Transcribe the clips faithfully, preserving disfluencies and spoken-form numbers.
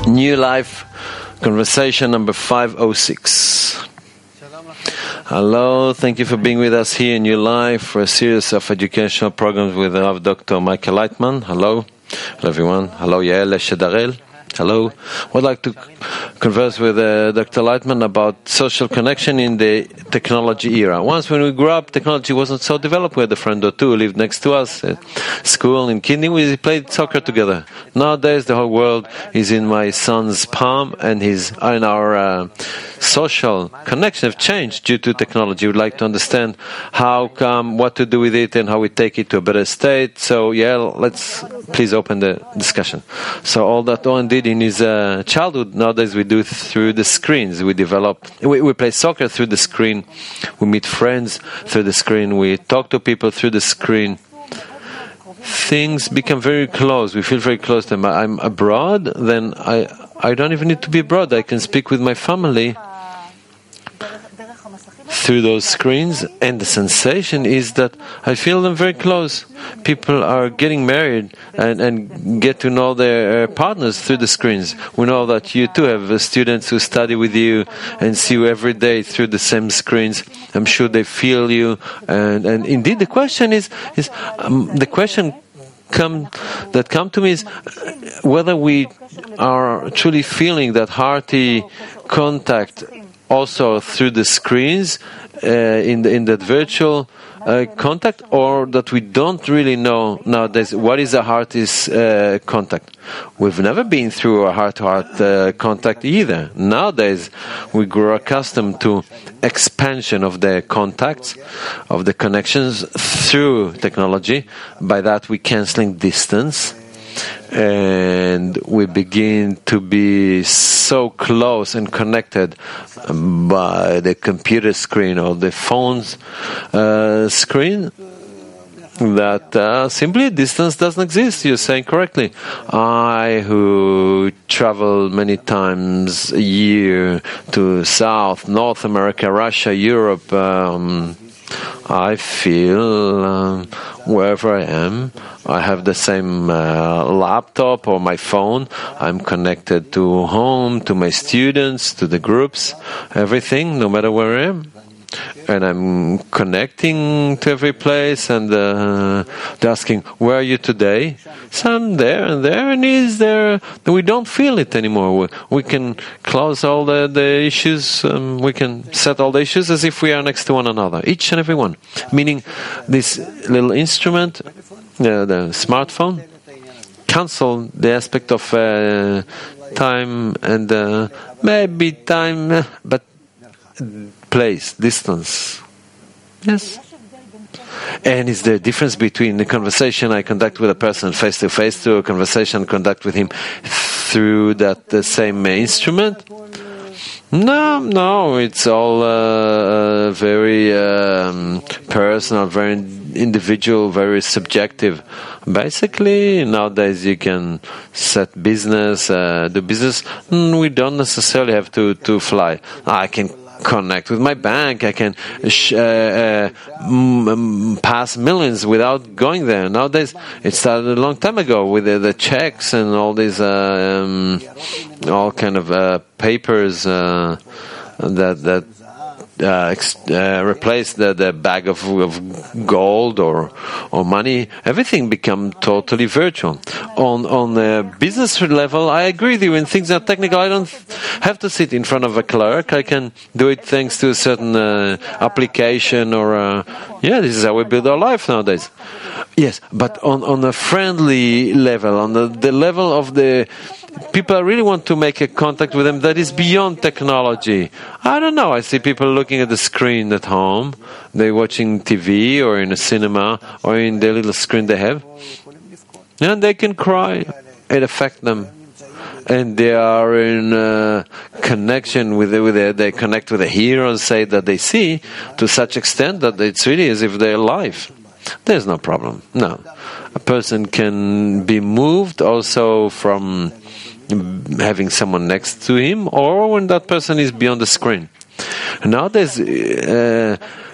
New Life, conversation number five oh six. Hello, thank you for being with us here in New Life for a series of educational programs with our Doctor Michael Leitman. Hello. Hello everyone. Hello Yael Shedarel. Hello. Would like to converse with uh, Doctor Leitman about social connection in the technology era. Once when we grew up, technology wasn't so developed. We had a friend or two who lived next to us at school in Kidney. We played soccer together. Nowadays, the whole world is in my son's palm, and his and our uh, social connection have changed due to technology. We'd like to understand how come, what to do with it, and how we take it to a better state. So, yeah, let's please open the discussion. So, all that Owen did in his uh, childhood, nowadays we do through the screens. We develop, we, we play soccer through the screen. We meet friends through the screen. We talk to people through the screen. Things become very close. We feel very close to them. I'm abroad, then I I don't even need to be abroad. I can speak with my family through those screens, and the sensation is that I feel them very close. People are getting married and, and get to know their uh, partners through the screens. We know that you too have uh, students who study with you and see you every day through the same screens. I'm sure they feel you, and, and indeed the question is is um, the question come that come to me is whether we are truly feeling that hearty contact also through the screens uh, in the, in that virtual uh, contact, or that we don't really know nowadays what is a heart's uh, contact. We've never been through a heart-to-heart uh, contact either. Nowadays, we grow accustomed to expansion of the contacts, of the connections through technology. By that, we canceling distance. And we begin to be so close and connected by the computer screen or the phone's uh, screen that uh, simply distance doesn't exist. You're saying correctly. I, who travel many times a year to South, North America, Russia, Europe, um, I feel um, wherever I am, I have the same uh, laptop or my phone. I'm connected to home, to my students, to the groups, everything, no matter where I am. And I'm connecting to every place, and uh, they're asking, where are you today? So I'm there and there, and he's there. We don't feel it anymore. We, we can close all the, the issues, um, we can set all the issues as if we are next to one another, each and every one. Meaning, this little instrument, uh, the smartphone, cancel the aspect of uh, time and uh, maybe time, but place, distance. Yes. And is there a difference between the conversation I conduct with a person face to face to a conversation I conduct with him through that the same instrument? No, no, it's all uh, very um, personal, very individual, very subjective. Basically, nowadays you can set business, uh, do business. We don't necessarily have to, to fly. I can connect with my bank. I can sh- uh, uh, m- pass millions without going there. Nowadays, it started a long time ago with the, the checks and all these, uh, um, all kind of uh, papers uh, that that uh, ex- uh, replaced the, the bag of, of gold or or money. Everything become totally virtual. On on the business level, I agree with you. When things are technical, I don't have to sit in front of a clerk. I can do it thanks to a certain uh, application or uh, yeah, this is how we build our life nowadays. Yes, but on on a friendly level, on the, the level of the people, I really want to make a contact with them that is beyond technology. I don't know. I see people looking at the screen at home. They're watching T V or in a cinema or in the little screen they have. And they can cry. It affects them. And they are in uh, connection with the, with the, they connect with the heroes, say that they see, to such extent that it's really as if they're alive. There's no problem. No. A person can be moved also from having someone next to him, or when that person is beyond the screen. Nowadays, uh,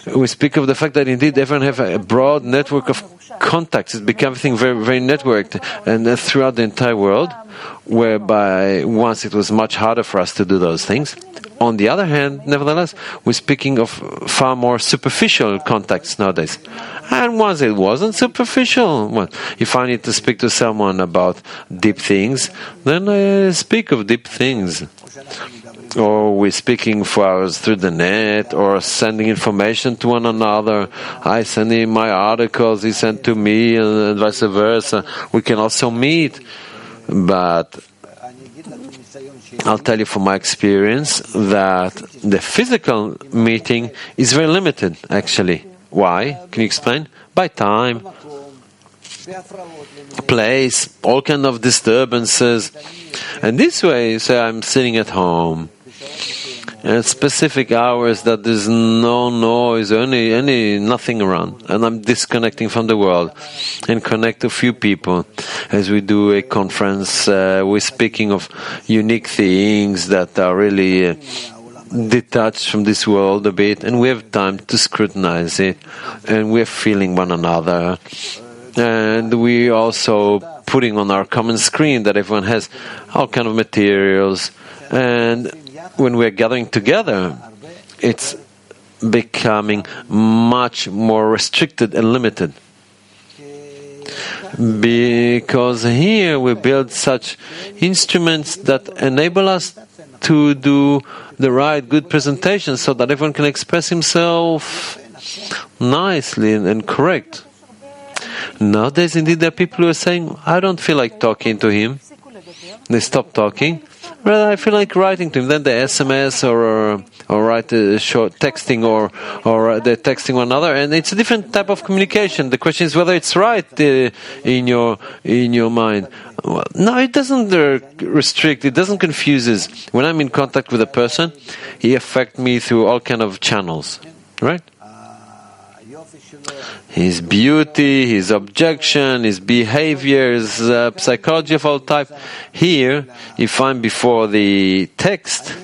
we speak of the fact that indeed everyone have a broad network of contacts. It's becoming very, very networked, and uh, throughout the entire world, whereby once it was much harder for us to do those things. On the other hand, nevertheless, we're speaking of far more superficial contacts nowadays. And once it wasn't superficial, well, if I need to speak to someone about deep things, then I speak of deep things. Or we're speaking for hours through the net, or sending information to one another. I send him my articles, he sent to me, and vice versa. We can also meet. But I'll tell you from my experience that the physical meeting is very limited, actually. Why? Can you explain? By time, place, all kind of disturbances. And this way, say I'm sitting at home, at specific hours that there's no noise, any, any, nothing around, and I'm disconnecting from the world and connect to a few people. As we do a conference, uh, we're speaking of unique things that are really uh, detached from this world a bit, and we have time to scrutinize it, and we're feeling one another, and we also putting on our common screen that everyone has all kind of materials, and when we're gathering together, it's becoming much more restricted and limited. Because here we build such instruments that enable us to do the right, good presentation so that everyone can express himself nicely and, and correct. Nowadays, indeed, there are people who are saying, I don't feel like talking to him. They stop talking. Rather, I feel like writing to him. Then they S M S or or, or write a short texting, or or they're texting one another, and it's a different type of communication. The question is whether it's right uh, in your in your mind. Well, no, it doesn't uh, restrict. It doesn't confuse us. When I'm in contact with a person, he affects me through all kind of channels, right? His beauty, his objection, his behavior, his uh, psychology of all type. Here, if I'm before the text,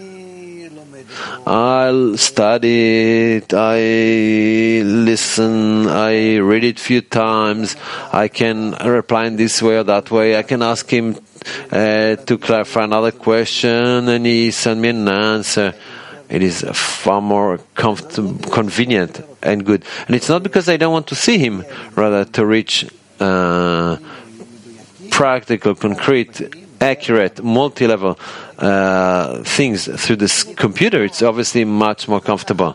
I'll study it, I listen, I read it a few times, I can reply in this way or that way, I can ask him uh, to clarify another question, and he send me an answer. It is far more comfortable, convenient and good. And it's not because I don't want to see him, rather to reach uh, practical, concrete, accurate, multi-level uh, things through this computer. It's obviously much more comfortable.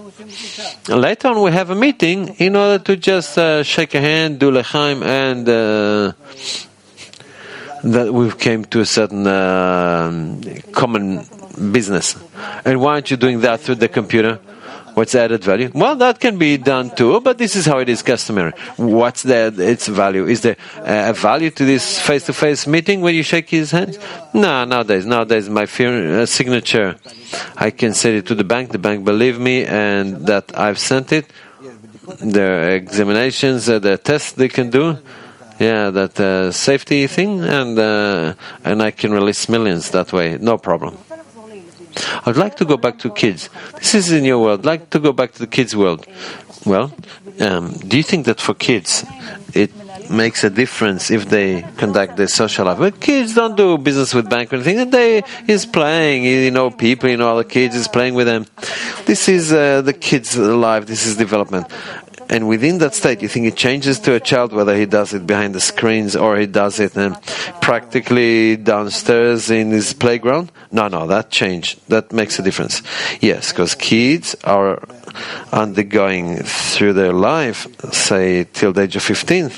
Later on we have a meeting in order to just uh, shake a hand, do l'chaim, and uh, that we came to a certain uh, common business. And why aren't you doing that through the computer? What's the added value? Well, that can be done too, but this is how it is customary. What's the its value? Is there a value to this face-to-face meeting when you shake his hand? No, nowadays, nowadays my uh, signature, I can send it to the bank. The bank believe me, and that I've sent it. The examinations, uh, the tests they can do. Yeah, that uh, safety thing, and uh, and I can release millions that way, no problem. I'd like to go back to kids. This is in your world. I'd like to go back to the kids' world. Well, um, do you think that for kids it makes a difference if they conduct their social life? Well, kids don't do business with bank or anything. They is playing, you know, people, you know, other kids is playing with them. This is uh, the kids' life. This is development. And within that state, you think it changes to a child whether he does it behind the screens or he does it um, practically downstairs in his playground? No, no, that changed. That makes a difference. Yes, because kids are undergoing through their life, say till the age of fifteen,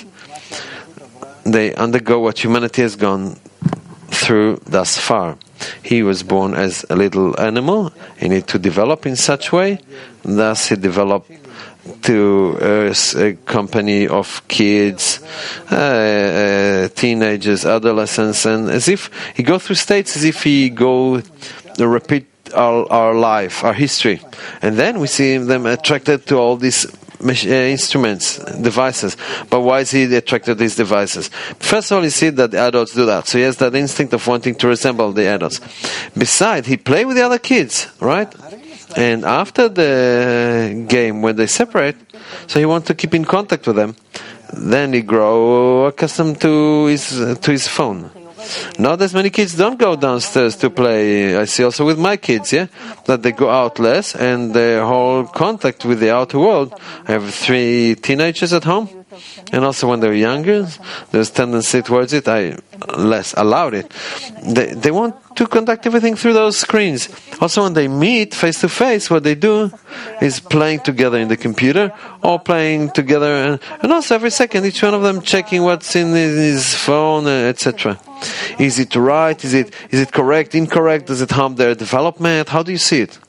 they undergo what humanity has gone through thus far. He was born as a little animal. He needed to develop in such way. Thus, he developed to uh, a company of kids, uh, uh, teenagers, adolescents, and as if he go through states, as if he go uh, repeat our, our life, our history, and then we see them attracted to all these uh, instruments, devices. But why is he attracted to these devices? First of all, you see that the adults do that, so he has that instinct of wanting to resemble the adults. Besides, he play with the other kids, right? And after the game, when they separate, so he wants to keep in contact with them. Then he grow accustomed to his to his phone. Nowadays, many kids don't go downstairs to play. I see also with my kids, yeah, that they go out less and their whole contact with the outer world. I have three teenagers at home, and also when they're younger, there's tendency towards it. I less allowed it. They they want to conduct everything through those screens. Also, when they meet face to face, what they do is playing together in the computer or playing together, and, and also every second, each one of them checking what's in his phone, uh, et cetera. Is it right? Is it is it correct? Incorrect? Does it harm their development? How do you see it?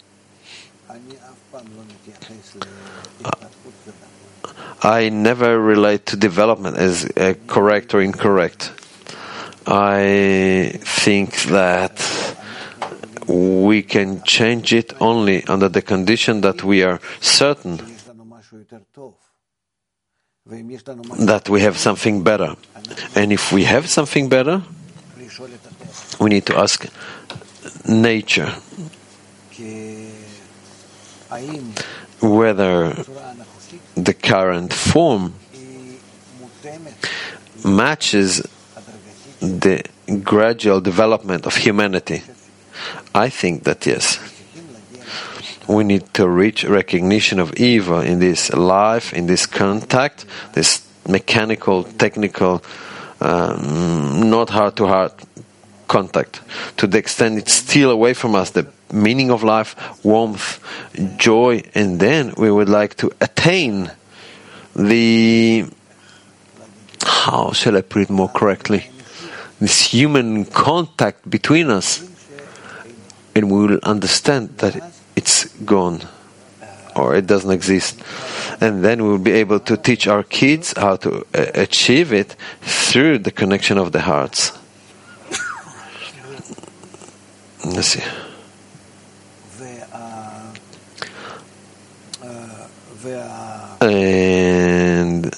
I never relate to development as uh, correct or incorrect. I think that we can change it only under the condition that we are certain that we have something better. And if we have something better, we need to ask nature whether the current form matches the gradual development of humanity. I think that yes. We need to reach recognition of evil in this life, in this contact, this mechanical, technical, um, not heart-to-heart contact. To the extent it steals away from us the meaning of life, warmth, joy, and then we would like to attain the, how shall I put it more correctly, this human contact between us, and we will understand that it's gone or it doesn't exist, and then we will be able to teach our kids how to uh, achieve it through the connection of the hearts. Let's see. And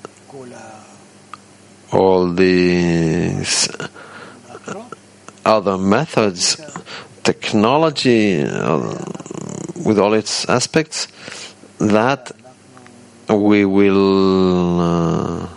all these other methods, technology, uh, with all its aspects, that we will uh,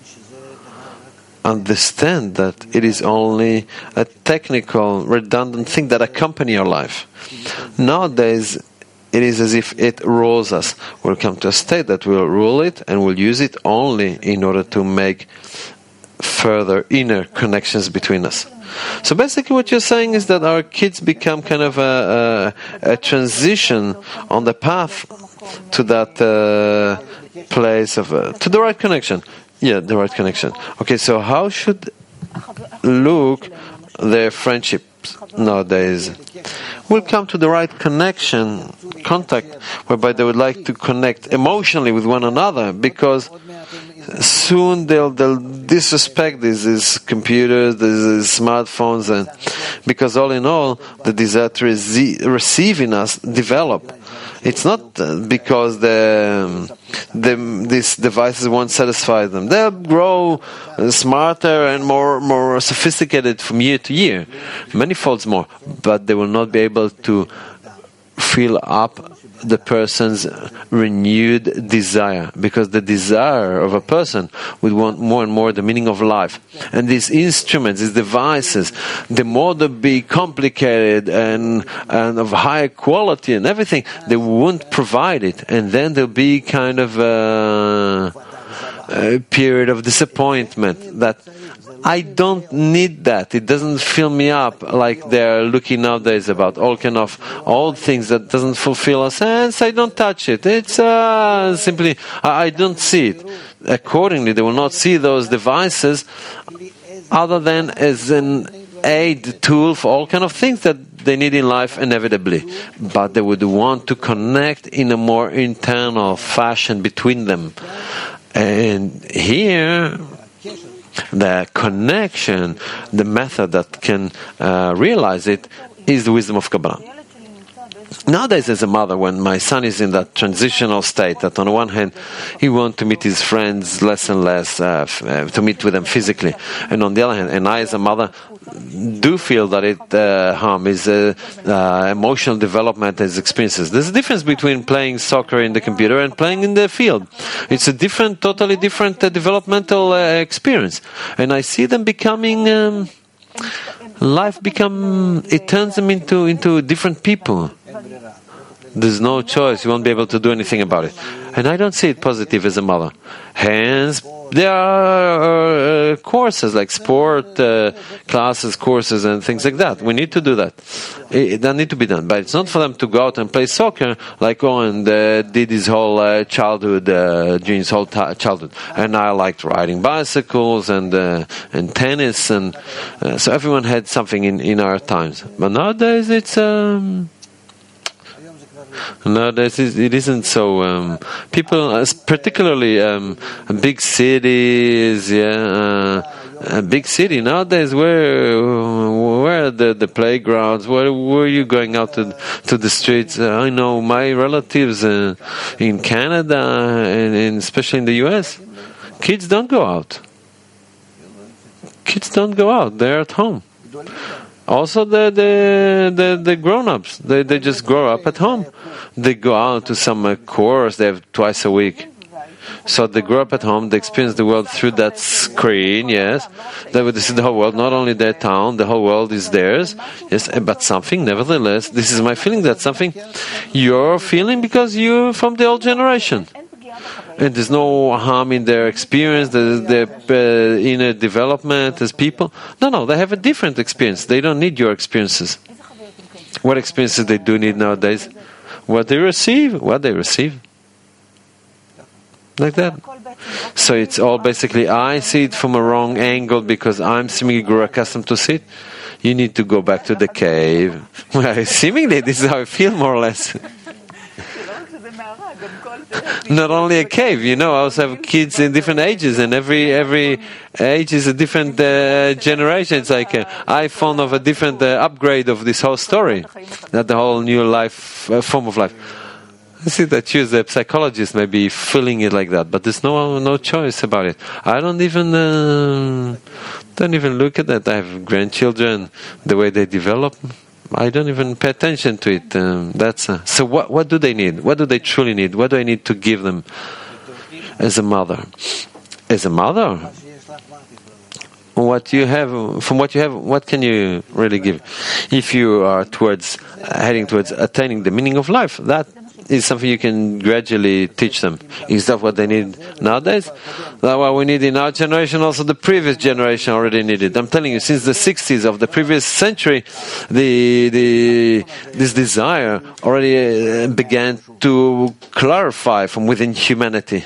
understand that it is only a technical, redundant thing that accompany our life. Nowadays, it is as if it rules us. We'll come to a state that we'll rule it and we'll use it only in order to make further inner connections between us. So basically what you're saying is that our kids become kind of a, a, a transition on the path to that uh, place of, uh, to the right connection. Yeah, the right connection. Okay, so how should look their friendships nowadays? Will come to the right connection, contact, whereby they would like to connect emotionally with one another, because soon they'll they'll disrespect these, these computers, these smartphones, and because all in all, the desire to rece- receive in us develop. It's not because the, the these devices won't satisfy them. They'll grow smarter and more more sophisticated from year to year, many folds more, but they will not be able to fill up the person's renewed desire, because the desire of a person would want more and more the meaning of life. And these instruments, these devices, the more they be complicated and and of higher quality and everything, they won't provide it, and then there'll be kind of a, a period of disappointment that I don't need that. It doesn't fill me up like they're looking nowadays about all kind of old things that doesn't fulfill us. And so I don't touch it. It's uh, simply, I don't see it. Accordingly, they will not see those devices other than as an aid tool for all kind of things that they need in life inevitably. But they would want to connect in a more internal fashion between them. And here, the connection, the method that can uh, realize it, is the wisdom of Kabbalah. Nowadays, as a mother, when my son is in that transitional state, that on the one hand, he wants to meet his friends less and less, uh, f- uh, to meet with them physically, and on the other hand, and I, as a mother, do feel that it uh, harm his uh, uh, emotional development, his experiences. There's a difference between playing soccer in the computer and playing in the field. It's a different, totally different uh, developmental uh, experience, and I see them becoming. Um, life become it turns them into into different people. There's no choice. You won't be able to do anything about it. And I don't see it positive as a mother. Hence, there are uh, courses like sport uh, classes, courses, and things like that. We need to do that. It, that need to be done. But it's not for them to go out and play soccer like Owen uh, did his whole uh, childhood, uh, during his whole t- childhood. And I liked riding bicycles and uh, and tennis, and uh, so everyone had something in, in our times. But nowadays, it's. Um, Nowadays, it isn't so. Um, people, particularly um, big cities, yeah, uh, a big city nowadays. Where, where are the, the playgrounds? Where were you going out to to the streets? Uh, I know my relatives uh, in Canada and, and especially in the U S. Kids don't go out. Kids don't go out. They're at home. Also, the the the, the grown-ups, they they just grow up at home. They go out to some uh, course they have twice a week. So they grow up at home. They experience the world through that screen. Yes, they would see the whole world, not only their town. The whole world is theirs. Yes, but something, nevertheless, this is my feeling. That something you're feeling because you're from the old generation. And there's no harm in their experience, their, their uh, inner development as people. No, no, they have a different experience. They don't need your experiences. What experiences they do need nowadays? What they receive, what they receive. Like that. So it's all basically, I see it from a wrong angle because I'm seemingly accustomed to see it. You need to go back to the cave. Well, seemingly, this is how I feel more or less. Not only a cave, you know, I also have kids in different ages, and every every age is a different uh, generation. It's like an iPhone of a different uh, upgrade of this whole story, not the whole new life uh, form of life. I see that you, as a psychologist, may be feeling it like that, but there's no no choice about it. I don't even uh, don't even look at that. I have grandchildren, the way they develop. I don't even pay attention to it. Um, that's uh, so. What what do they need? What do they truly need? What do I need to give them as a mother? As a mother, what you have from what you have, what can you really give? If you are towards uh, heading towards attaining the meaning of life, that is something you can gradually teach them. Is that what they need nowadays? That's what we need in our generation. Also, the previous generation already needed. I'm telling you, since the sixties of the previous century, the the this desire already uh, began to clarify from within humanity.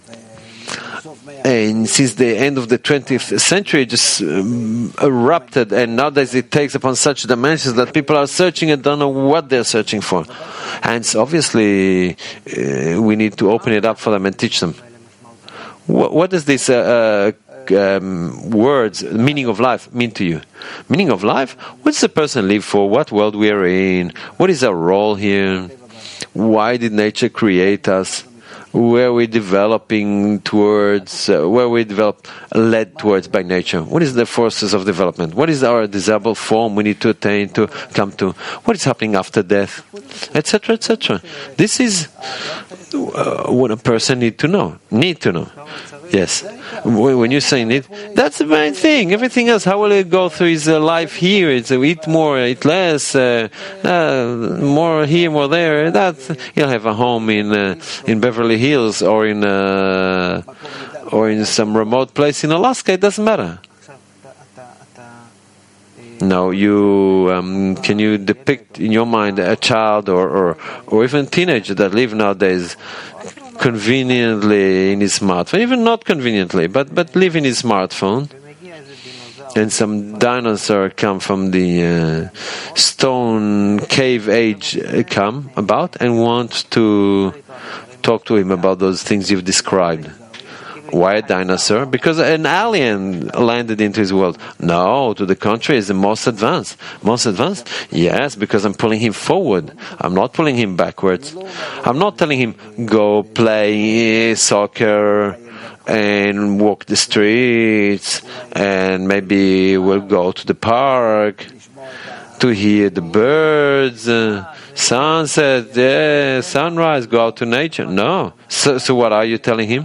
And since the end of the twentieth century, it just um, erupted, and nowadays it takes upon such dimensions that people are searching and don't know what they're searching for. Hence, obviously, uh, we need to open it up for them and teach them. What, what does this uh, uh, um, words, meaning of life, mean to you? Meaning of life? What does a person live for? What world we are in? What is our role here? Why did nature create us? Where we're developing towards, uh, where we develop, led towards by nature. What is the forces of development? What is our desirable form we need to attain to come to? What is happening after death, et cetera, et cetera. This is uh, what a person need to know. Need to know. Yes. When you say need, that's the main thing. Everything else, how will he go through his uh, life here? It's uh, eat more, eat less, uh, uh, more here, more there. That he'll have a home in uh, in Beverly Hills or in uh, or in some remote place in Alaska. It doesn't matter. No, you um, can you depict in your mind a child or, or or even a teenager that live nowadays conveniently in his smartphone, even not conveniently, but but live in his smartphone, and some dinosaur come from the uh, stone cave age uh, come about and want to talk to him about those things you've described. Why a dinosaur? Because an alien landed into his world. No, to the contrary, is the most advanced. Most advanced? Yes, because I'm pulling him forward. I'm not pulling him backwards. I'm not telling him, go play soccer and walk the streets, and maybe we'll go to the park to hear the birds, uh, sunset, yeah, sunrise, go out to nature. No. So, so what are you telling him?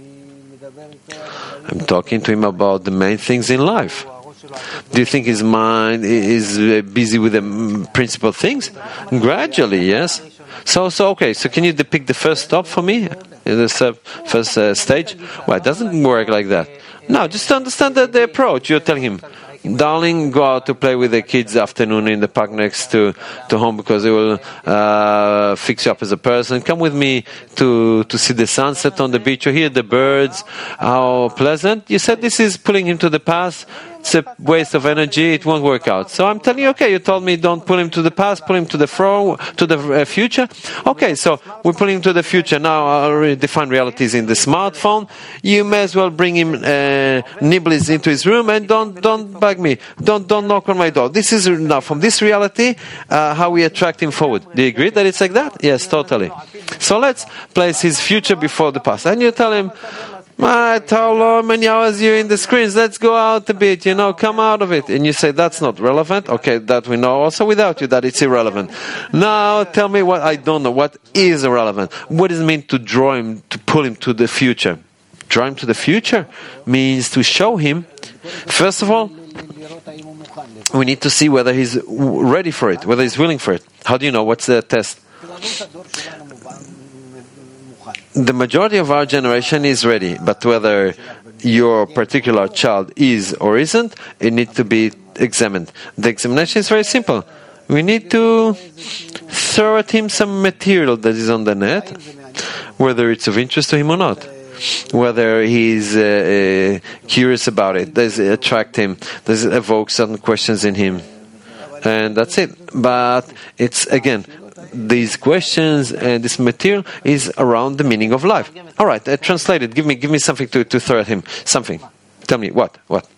I'm talking to him about the main things in life. Do you think his mind is busy with the principal things? Gradually, yes. So, so okay. So, can you depict the first stop for me? The first uh, stage? Well, it doesn't work like that. No, just understand the, the approach. You're telling him, darling, go out to play with the kids afternoon in the park next to, to home because it will uh, fix you up as a person. Come with me to, to see the sunset on the beach or hear the birds. How pleasant. You said this is pulling him to the past. It's a waste of energy. It won't work out. So I'm telling you, okay, you told me don't pull him to the past, pull him to the fro, to the uh, future. Okay, so we're pulling him to the future. Now our defined reality is in the smartphone. You may as well bring him uh, nibbles into his room and don't don't bug me. Don't don't knock on my door. This is now from this reality uh, how we attract him forward. Do you agree that it's like that? Yes, totally. So let's place his future before the past. And you tell him, I told how many hours you're in the screens, let's go out a bit, you know, come out of it. And you say, that's not relevant. Okay, that we know also without you that it's irrelevant. Now tell me what I don't know. What is irrelevant? What does it mean to draw him, to pull him to the future? Draw him to the future means to show him, first of all, we need to see whether he's ready for it, whether he's willing for it. How do you know? What's the test? The majority of our generation is ready, but whether your particular child is or isn't, it needs to be examined. The examination is very simple. We need to throw at him some material that is on the net, whether it's of interest to him or not, whether he's uh, uh, curious about it, does it attract him, does it evoke certain questions in him, and that's it. But it's, again, these questions and this material is around the meaning of life. All right, uh, translate it. Give me, give me something to, to throw at him. Something. Tell me what? What?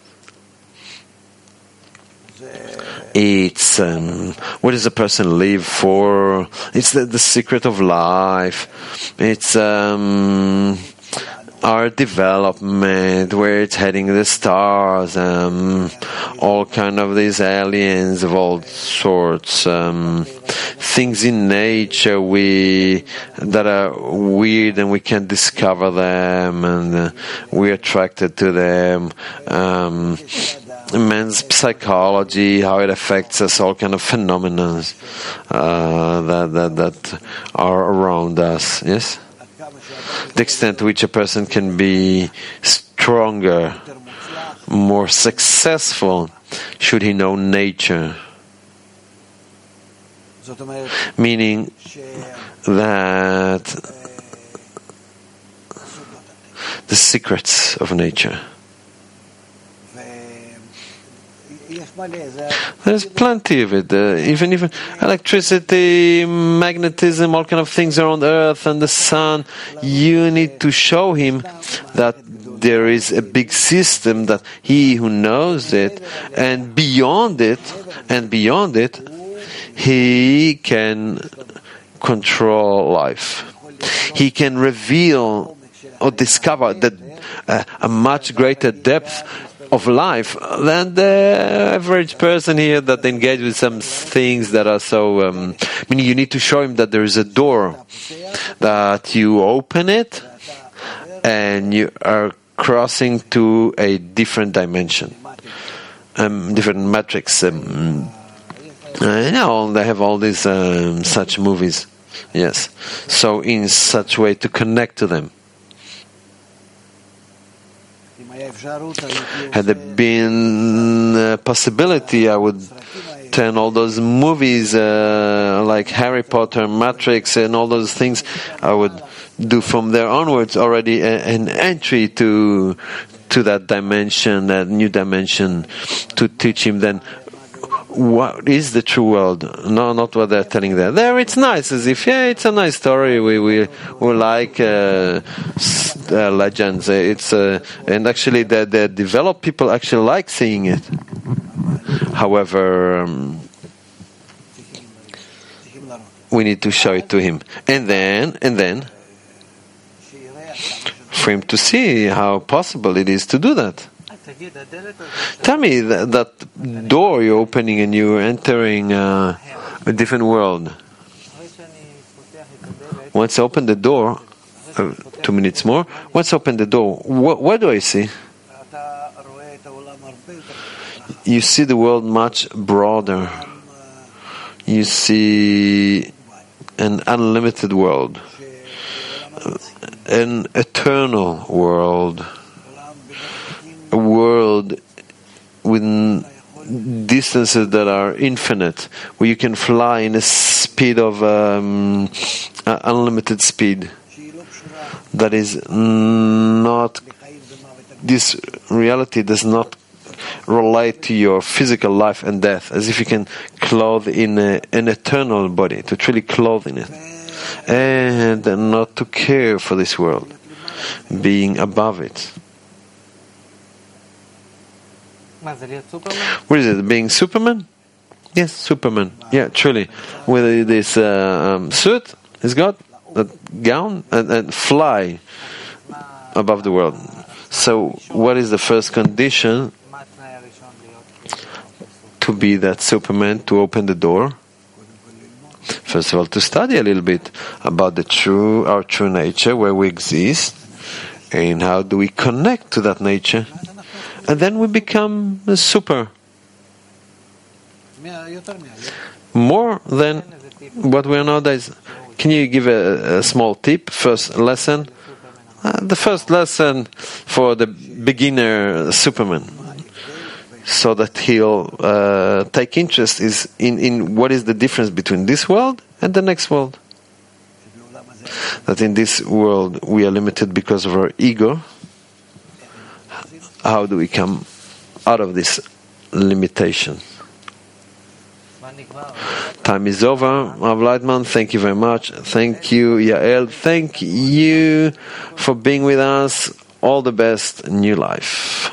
It's um, what does a person live for? It's the, the secret of life. It's um, our development, where it's heading, the stars, um, all kind of these aliens of all sorts, um, things in nature we that are weird and we can discover them, and uh, we're attracted to them. Um, man's psychology, how it affects us, all kind of phenomena uh, that, that that are around us. Yes. The extent to which a person can be stronger, more successful, should he know nature. Meaning that the secrets of nature. There's plenty of it. Uh, even even electricity, magnetism, all kind of things around Earth and the sun. You need to show him that there is a big system, that he who knows it, and beyond it, and beyond it, he can control life. He can reveal or discover that uh, a much greater depth of life than the average person here that engage with some things that are so. Um, I mean, you need to show him that there is a door, that you open it, and you are crossing to a different dimension, um, different matrix. Um, I know they have all these um, such movies, yes. So in such way to connect to them. Had there been a possibility, I would turn all those movies uh, like Harry Potter, Matrix, and all those things. I would do from there onwards already a, an entry to to that dimension, that new dimension, to teach him then what is the true world, no, not what they're telling there. There it's nice, as if, yeah, it's a nice story, we we, we like uh, uh, legends, it's uh, and actually the, the developed people actually like seeing it. However, um, we need to show it to him, and then and then for him to see how possible it is to do that. Tell me that, that door you're opening and you're entering uh, a different world. Once I open the door, uh, two minutes more, once I open the door, what, what do I see? You see the world much broader. You see an unlimited world, an eternal world, a world with distances that are infinite, where you can fly in a speed of um, uh, unlimited speed. That is not, this reality does not relate to your physical life and death, as if you can clothe in a, an eternal body, to truly clothe in it, and not to care for this world, being above it. What is it? Being Superman? Yes, Superman. Yeah, truly. With this uh, um, suit he's got, that gown, and, and fly above the world. So, what is the first condition to be that Superman, to open the door? First of all, to study a little bit about the true, our true nature, where we exist, and how do we connect to that nature. And then we become a super. More than what we are nowadays. Can you give a, a small tip? First lesson? Uh, the first lesson for the beginner Superman, so that he'll uh, take interest is in, in what is the difference between this world and the next world. That in this world we are limited because of our ego. How do we come out of this limitation? Time is over. Rav Leitman, thank you very much. Thank you, Yael. Thank you for being with us. All the best. New life.